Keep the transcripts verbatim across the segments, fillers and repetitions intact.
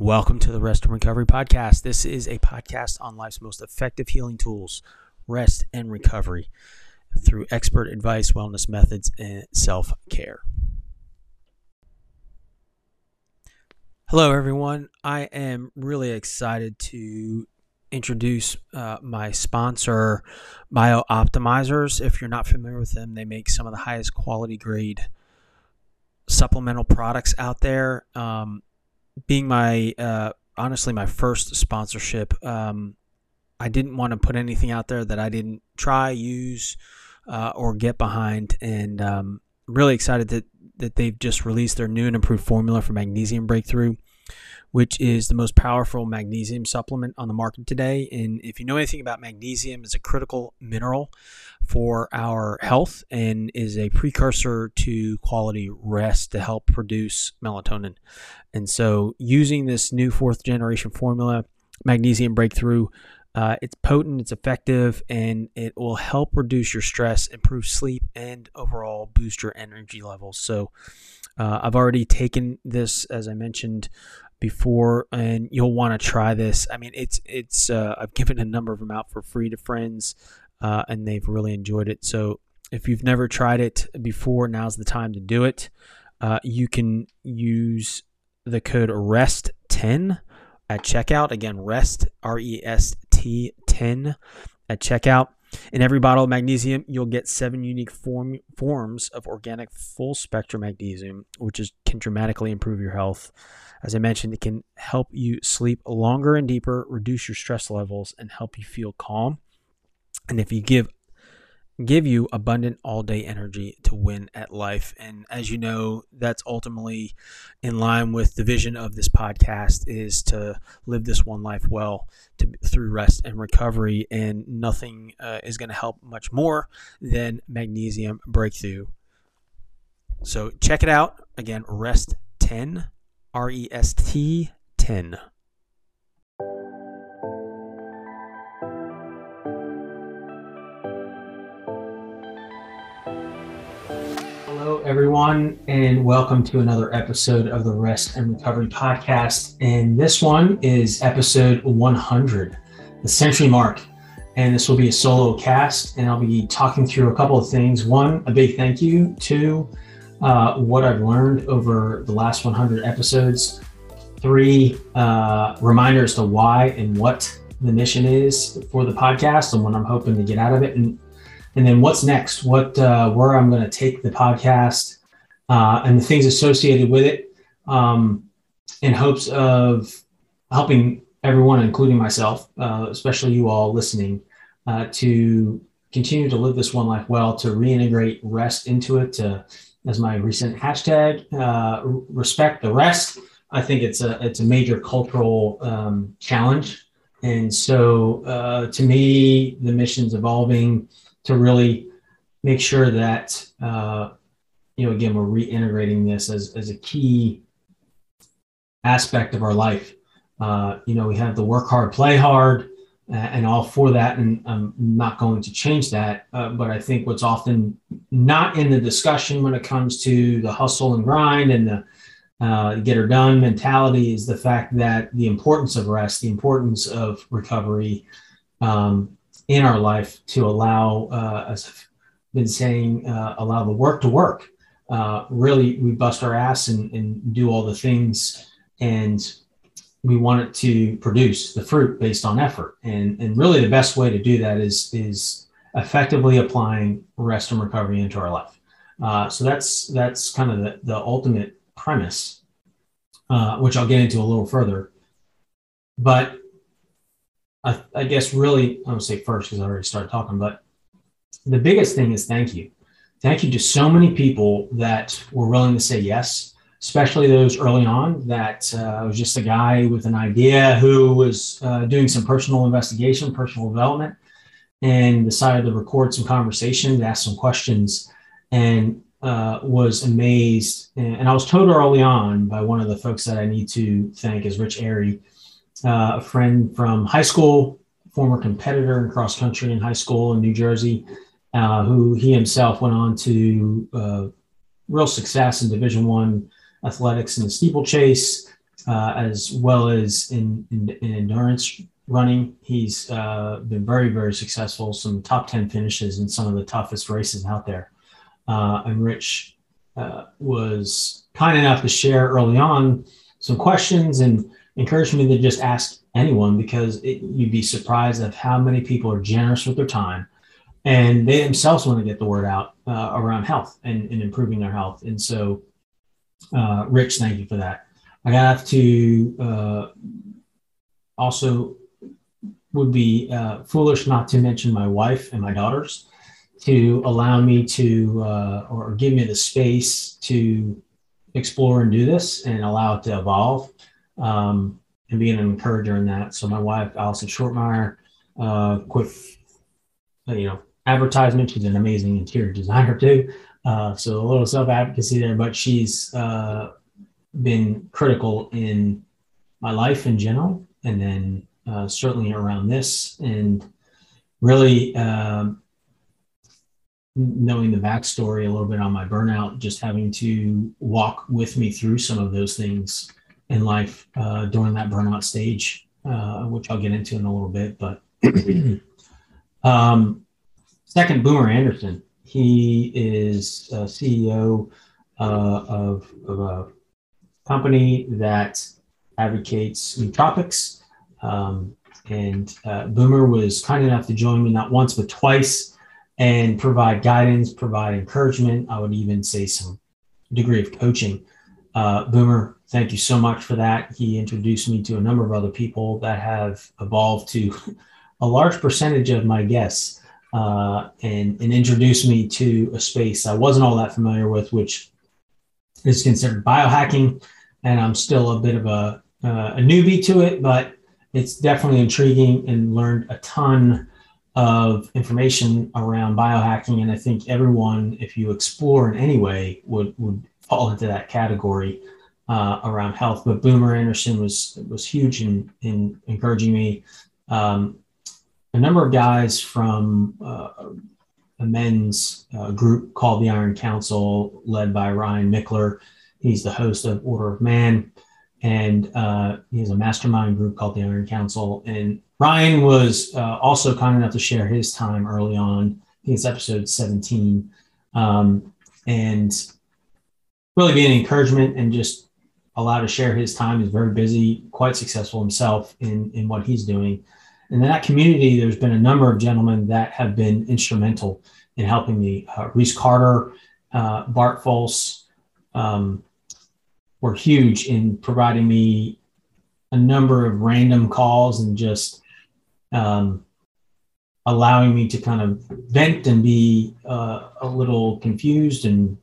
Welcome to the Rest and Recovery Podcast. This is a podcast on life's most effective healing tools, rest and recovery, through expert advice, wellness methods, and self-care. Hello, everyone. I am really excited to introduce uh, my sponsor, BioOptimizers. If you're not familiar with them, they make some of the highest quality grade supplemental products out there. Um, being my, uh, honestly, my first sponsorship, um, I didn't want to put anything out there that I didn't try, use, uh, or get behind. And um, really excited that, that they've just released their new and improved formula for Magnesium Breakthrough, which is the most powerful magnesium supplement on the market today. And if you know anything about magnesium, it's a critical mineral for our health and is a precursor to quality rest to help produce melatonin. And so using this new fourth generation formula, Magnesium Breakthrough, uh, it's potent, it's effective, and it will help reduce your stress, improve sleep, and overall boost your energy levels. So uh, I've already taken this, as I mentioned before, and you'll want to try this. I mean, it's it's. Uh, I've given a number of them out for free to friends, uh, and they've really enjoyed it. So if you've never tried it before, now's the time to do it. Uh, you can use the code REST ten at checkout. Again, REST, R E S T ten at checkout. In every bottle of magnesium, you'll get seven unique form, forms of organic full spectrum magnesium, which is, can dramatically improve your health. As I mentioned, it can help you sleep longer and deeper, reduce your stress levels, and help you feel calm. And if you give give you abundant all-day energy to win at life. And as you know, that's ultimately in line with the vision of this podcast, is to live this one life well to, through rest and recovery. And nothing uh, is going to help much more than Magnesium Breakthrough. So check it out. Again, REST ten, R E S T ten. Hello, everyone, and welcome to another episode of the Rest and Recovery Podcast. And this one is episode one hundred, the century mark. And this will be a solo cast, and I'll be talking through a couple of things. One, a big thank you. Two, uh, what I've learned over the last one hundred episodes. Three, uh, reminder as to why and what the mission is for the podcast and what I'm hoping to get out of it. And And then what's next, what, uh, where I'm going to take the podcast uh, and the things associated with it, um, in hopes of helping everyone, including myself, uh, especially you all listening, uh, to continue to live this one life well, to reintegrate rest into it, to, as my recent hashtag, uh, respect the rest. I think it's a, it's a major cultural um, challenge. And so uh, to me, the mission's evolving to really make sure that, uh, you know, again, we're reintegrating this as, as a key aspect of our life. Uh, you know, we have the work hard, play hard, uh, and all for that. And I'm not going to change that. Uh, but I think what's often not in the discussion when it comes to the hustle and grind and the uh, get her done mentality is the fact that the importance of rest, the importance of recovery, um, in our life to allow, uh, as I've been saying, uh, allow the work to work. Uh, really, we bust our ass and, and do all the things, and we want it to produce the fruit based on effort. And, and really the best way to do that is, is effectively applying rest and recovery into our life. Uh, so that's, that's kind of the, the ultimate premise, uh, which I'll get into a little further. But I, I guess really, I won't say first because I already started talking, but the biggest thing is thank you. Thank you to so many people that were willing to say yes, especially those early on that uh, was just a guy with an idea who was uh, doing some personal investigation, personal development, and decided to record some conversations, ask some questions, and uh, was amazed. And, and I was told early on by one of the folks that I need to thank is Rich Airy, Uh, a friend from high school, former competitor in cross country in high school in New Jersey, uh, who he himself went on to uh, real success in Division One athletics in the steeplechase, uh, as well as in, in, in endurance running. He's uh, been very, very successful, some top ten finishes in some of the toughest races out there. Uh, and Rich uh, was kind enough to share early on some questions and encouraged me to just ask anyone, because it, you'd be surprised at how many people are generous with their time and they themselves want to get the word out uh, around health and, and improving their health. And so, uh, Rich, thank you for that. I got to uh, also would be uh, foolish not to mention my wife and my daughters to allow me to, uh, or give me the space to explore and do this and allow it to evolve, um, and being an encourager in that. So my wife, Allison Shortmeyer, uh, quick, you know, advertisement. She's an amazing interior designer too. Uh, so a little self-advocacy there, but she's uh, been critical in my life in general, and then uh, certainly around this, and really um, knowing the backstory a little bit on my burnout, just having to walk with me through some of those things in life uh, during that burnout stage, uh, which I'll get into in a little bit. But um, second, Boomer Anderson. He is a C E O uh, of, of a company that advocates nootropics. Um, and uh, Boomer was kind enough to join me not once, but twice, and provide guidance, provide encouragement. I would even say some degree of coaching. Uh, Boomer, thank you so much for that. He introduced me to a number of other people that have evolved to a large percentage of my guests, uh, and, and introduced me to a space I wasn't all that familiar with, which is considered biohacking. And I'm still a bit of a, uh, a newbie to it, but it's definitely intriguing, and learned a ton of information around biohacking. And I think everyone, if you explore in any way, would, would fall into that category uh, around health. But Boomer Anderson was, was huge in, in encouraging me. Um, a number of guys from uh, a men's uh, group called the Iron Council, led by Ryan Mickler. He's the host of Order of Man, and uh, he has a mastermind group called the Iron Council. And Ryan was uh, also kind enough to share his time early on. I think it's episode seventeen, um, and really being an encouragement and just allowed to share his time. He's very busy, quite successful himself in, in what he's doing. And in that community, there's been a number of gentlemen that have been instrumental in helping me. Uh, Reese Carter, uh, Bart Folse, um, were huge in providing me a number of random calls and just um, allowing me to kind of vent and be uh, a little confused. And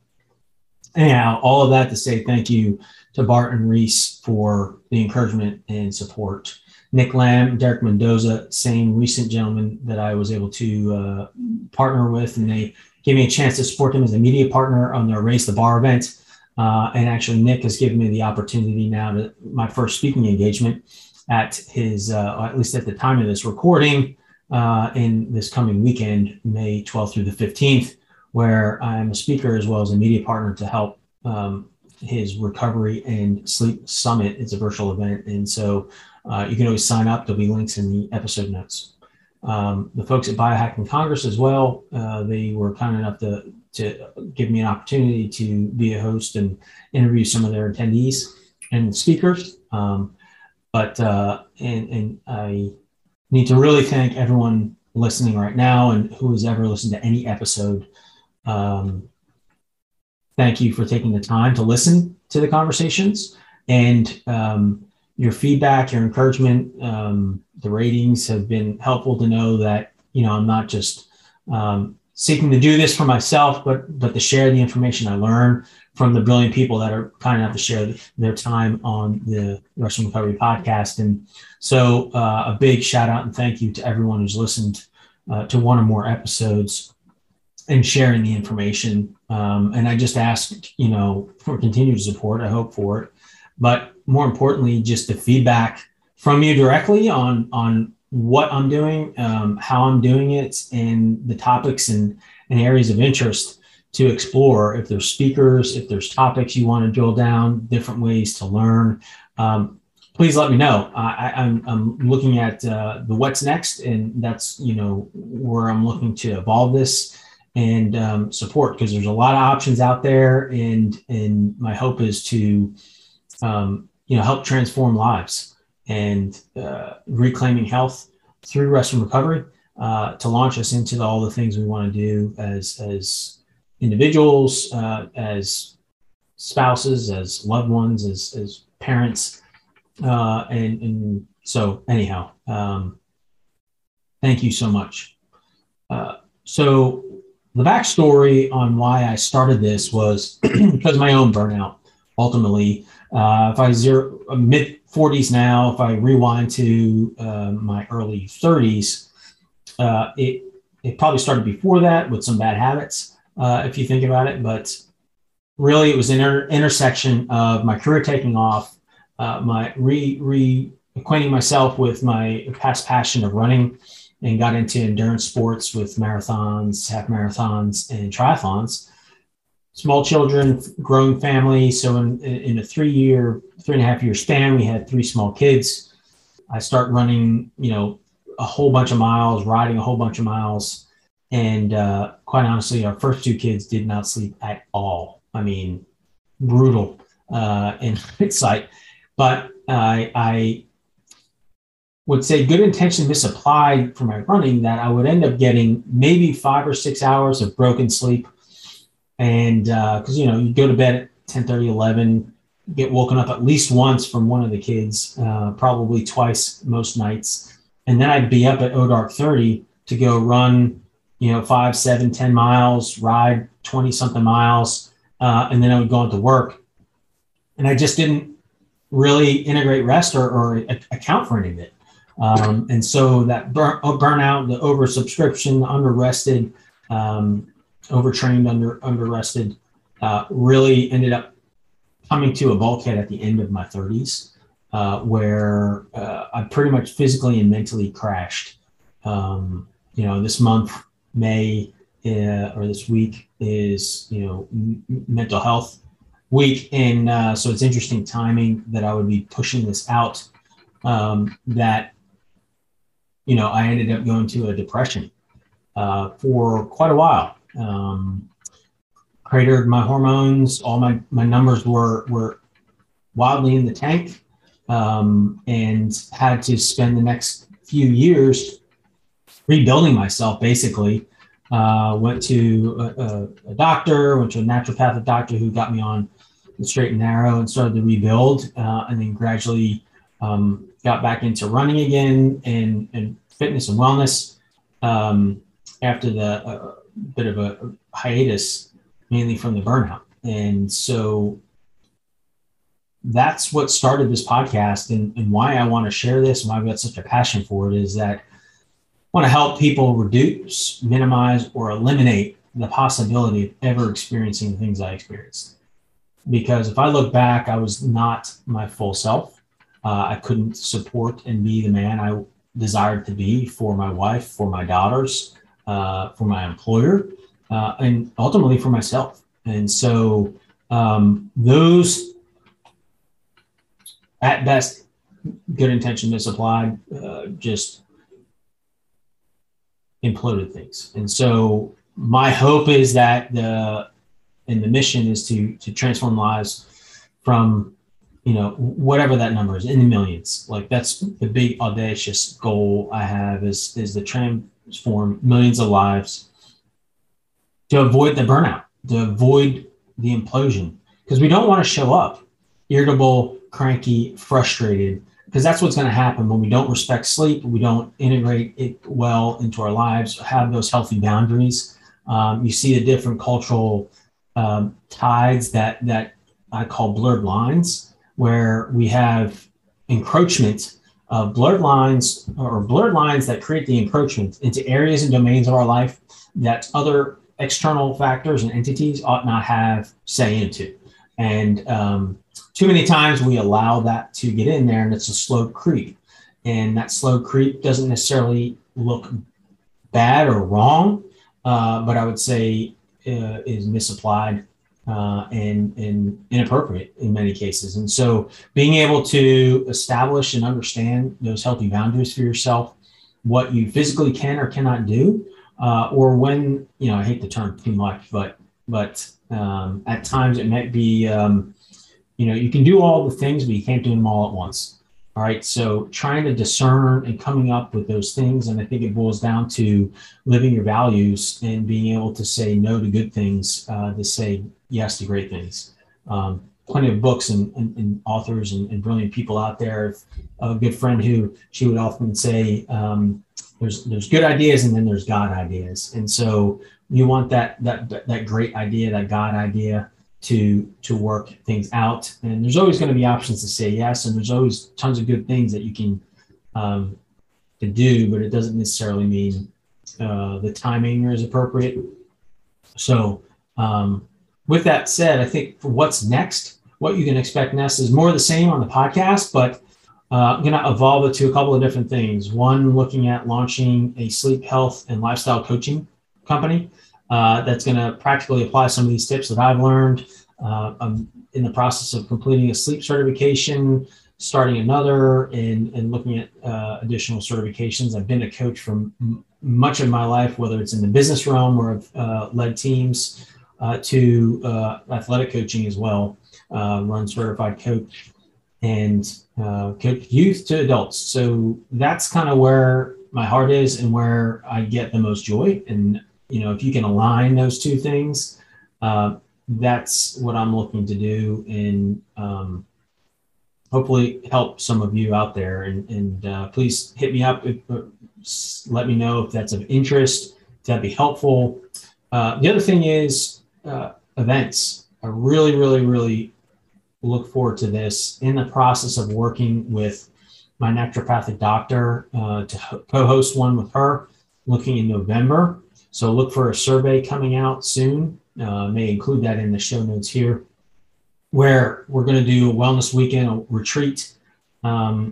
anyhow, all of that to say thank you to Bart and Reese for the encouragement and support. Nick Lamb, Derek Mendoza, same recent gentleman that I was able to uh, partner with, and they gave me a chance to support them as a media partner on their Raise the Bar event. Uh, and actually, Nick has given me the opportunity now to my first speaking engagement at his, uh, at least at the time of this recording, uh, in this coming weekend, May twelfth through the fifteenth, where I'm a speaker as well as a media partner to help um, his Recovery and Sleep Summit. It's a virtual event. And so uh, you can always sign up. There'll be links in the episode notes. Um, the folks at Biohacking Congress as well, uh, they were kind enough to, to give me an opportunity to be a host and interview some of their attendees and speakers. Um, but, uh, and, and I need to really thank everyone listening right now and who has ever listened to any episode. Um, thank you for taking the time to listen to the conversations, and um, your feedback, your encouragement, um, the ratings have been helpful to know that, you know, I'm not just um, seeking to do this for myself, but but to share the information I learn from the brilliant people that are kind enough to share their time on the Rest and Recovery podcast. And so uh, a big shout out and thank you to everyone who's listened uh, to one or more episodes and sharing the information. Um, and I just ask, you know, for continued support. I hope for it. But more importantly, just the feedback from you directly on, on what I'm doing, um, how I'm doing it, and the topics and, and areas of interest to explore. If there's speakers, if there's topics you want to drill down, different ways to learn, um, please let me know. I, I'm, I'm looking at uh, the what's next, and that's, you know, where I'm looking to evolve this and um, support, because there's a lot of options out there, and and my hope is to um, you know help transform lives and uh, reclaiming health through rest and recovery, uh, to launch us into the, all the things we want to do as as individuals, uh, as spouses, as loved ones, as as parents, uh, and and so anyhow, um, thank you so much. Uh, so the backstory on why I started this was because of my own burnout. Ultimately, uh, if I zero mid forties now, if I rewind to uh, my early thirties, uh, it it probably started before that with some bad habits, uh, if you think about it. But really, it was an inter- intersection of my career taking off, uh, my re re acquainting myself with my past passion of running, and got into endurance sports with marathons, half marathons, and triathlons. Small children, growing family. So in, in a three year, three and a half year span, we had three small kids. I start running, you know, a whole bunch of miles, riding a whole bunch of miles. And uh, quite honestly, our first two kids did not sleep at all. I mean, brutal uh, in hindsight. But I, I would say good intention misapplied for my running, that I would end up getting maybe five or six hours of broken sleep. And because, uh, you know, you go to bed at ten thirty, eleven, get woken up at least once from one of the kids, uh, probably twice most nights. And then I'd be up at oh dark thirty to go run, you know, five, seven, ten miles, ride twenty something miles. Uh, and then I would go into work. And I just didn't really integrate rest or, or account for any of it. Um, and so that burn, burnout, the oversubscription, under-rested, um, overtrained, under under-rested, uh, really ended up coming to a bulkhead at the end of my thirties, uh, where uh, I pretty much physically and mentally crashed. Um, you know, this month, May, uh, or this week is, you know, m- mental health week. And uh, so it's interesting timing that I would be pushing this out, um, that you know, I ended up going to a depression uh, for quite a while. Um, cratered my hormones. All my, my numbers were, were wildly in the tank, um, and had to spend the next few years rebuilding myself, basically. Uh, went to a, a, a doctor, went to a naturopathic doctor who got me on the straight and narrow and started to rebuild, uh, and then gradually um, got back into running again, and, and fitness and wellness, um, after the uh, bit of a hiatus, mainly from the burnout. And so that's what started this podcast, and, and why I want to share this, and why I've got such a passion for it, is that I want to help people reduce, minimize, or eliminate the possibility of ever experiencing the things I experienced. Because if I look back, I was not my full self. Uh, I couldn't support and be the man I desired to be for my wife, for my daughters, uh, for my employer, uh, and ultimately for myself. And so um, those, at best, good intention misapplied, uh, just imploded things. And so my hope is that the, and the mission is to to transform lives from, you know, whatever that number is, in the millions. Like, that's the big audacious goal I have, is is to transform millions of lives, to avoid the burnout, to avoid the implosion, because we don't want to show up irritable, cranky, frustrated, because that's what's going to happen when we don't respect sleep, we don't integrate it well into our lives, have those healthy boundaries. Um, you see the different cultural um, tides that that I call blurred lines, where we have encroachment of blurred lines, or blurred lines that create the encroachment into areas and domains of our life that other external factors and entities ought not have say into. And um, too many times we allow that to get in there, and it's a slow creep. And that slow creep doesn't necessarily look bad or wrong, uh, but I would say uh, is misapplied uh, and, and inappropriate in many cases. And so being able to establish and understand those healthy boundaries for yourself, what you physically can or cannot do, uh, or when, you know, I hate the term too much, but, but um, at times it might be, um, you know, you can do all the things, but you can't do them all at once. All right. So trying to discern and coming up with those things. And I think it boils down to living your values and being able to say no to good things, uh, to say yes to great things. Um, plenty of books and, and, and authors and, and brilliant people out there. A good friend who she would often say, um, there's, there's good ideas and then there's God ideas. And so you want that, that, that great idea, that God idea, to to work things out. And there's always going to be options to say yes, and there's always tons of good things that you can um, to do, but it doesn't necessarily mean uh, the timing is appropriate. So um, with that said, I think for what's next, what you can expect next is more of the same on the podcast, but uh, I'm going to evolve it to a couple of different things. One, looking at launching a sleep health and lifestyle coaching company. Uh, that's going to practically apply some of these tips that I've learned. Uh, I'm in the process of completing a sleep certification, starting another, and, and looking at uh, additional certifications. I've been a coach for m- much of my life, whether it's in the business realm where I've uh, led teams uh, to uh, athletic coaching as well, uh, run certified coach, and uh, coach youth to adults. So that's kind of where my heart is and where I get the most joy. And you know, if you can align those two things, uh, that's what I'm looking to do, and um, hopefully help some of you out there. And, and uh, please hit me up. If, uh, let me know if that's of interest, if that'd be helpful. Uh, the other thing is uh, events. I really, really, really look forward to this. In the process of working with my naturopathic doctor uh, to ho- co-host one with her, looking in November. So look for a survey coming out soon. Uh, may include that in the show notes here, where we're going to do a wellness weekend, a retreat, um,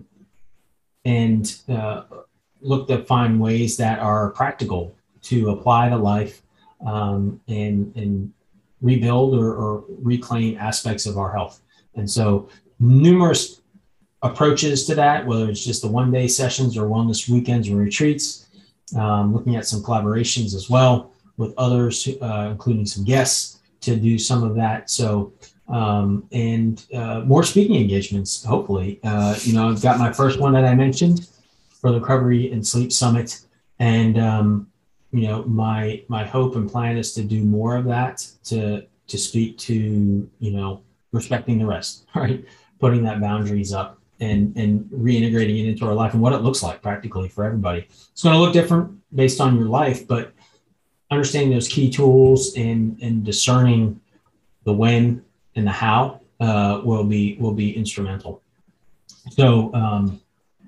and uh, look to find ways that are practical to apply to life um, and, and rebuild or, or reclaim aspects of our health. And so numerous approaches to that, whether it's just the one-day sessions or wellness weekends or retreats. Um, looking at some collaborations as well with others, uh, including some guests to do some of that. So, um, and uh, more speaking engagements, hopefully. Uh, you know, I've got my first one that I mentioned for the Recovery and Sleep Summit. And, um, you know, my my hope and plan is to do more of that, to to speak to, you know, respecting the rest, right? Putting that boundaries up. And, and reintegrating it into our life and what it looks like practically for everybody. It's going to look different based on your life, but understanding those key tools and, and discerning the when and the how uh, will be will be instrumental. So um,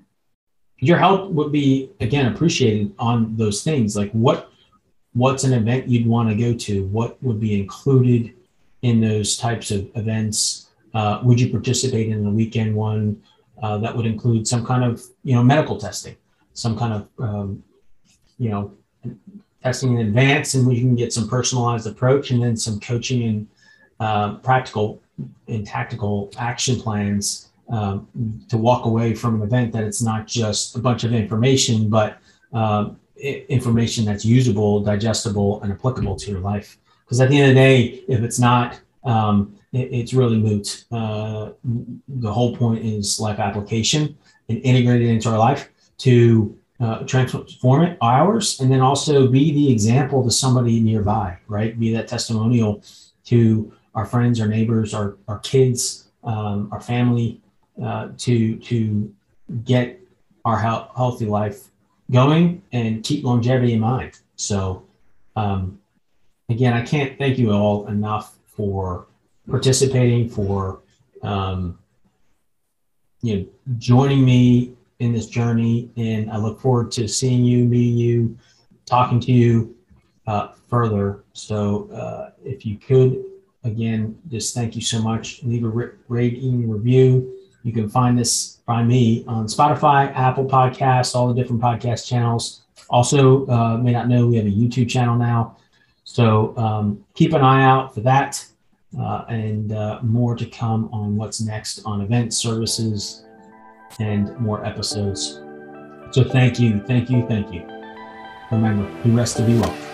your help would be, again, appreciated on those things. Like what what's an event you'd want to go to? What would be included in those types of events? Uh, would you participate in the weekend one? Uh, that would include some kind of, you know, medical testing, some kind of, um, you know, testing in advance, and we can get some personalized approach, and then some coaching and uh, practical and tactical action plans um, to walk away from an event that it's not just a bunch of information, but uh, information that's usable, digestible, and applicable to your life. Because at the end of the day, if it's not, um, it's really moot. Uh, the whole point is life application and integrate it into our life to uh, transform it, ours, and then also be the example to somebody nearby, right? Be that testimonial to our friends, our neighbors, our, our kids, um, our family, uh, to, to get our he- healthy life going and keep longevity in mind. So um, again, I can't thank you all enough for participating, for um, you know, joining me in this journey, and I look forward to seeing you, meeting you, talking to you uh, further. So uh, if you could, again, just thank you so much. Leave a r- rating, review. You can find this, find me on Spotify, Apple Podcasts, all the different podcast channels. Also, uh, may not know we have a YouTube channel now. So um, keep an eye out for that. uh, and uh, more to come on what's next on event services and more episodes. So thank you, thank you, thank you. Remember, do rest to be well.